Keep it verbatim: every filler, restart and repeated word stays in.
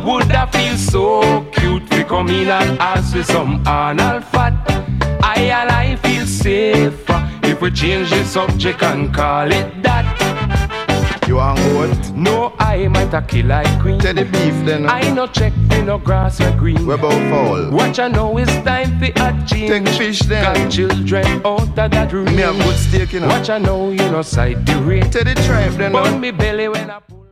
would I feel so cute to come in and ask for some anal fat? I and I feel safer if we change the subject and call it that. You want goat? No, I might a kill like queen. Tell the beef then. I no check for no grass or green. What about fowl? Watch I know it's time for a change. Take fish then. Got children out of that room. Me have good steak, you know. Watch I know you no side the rate. Tell the tribe then. Burn me belly when I pull.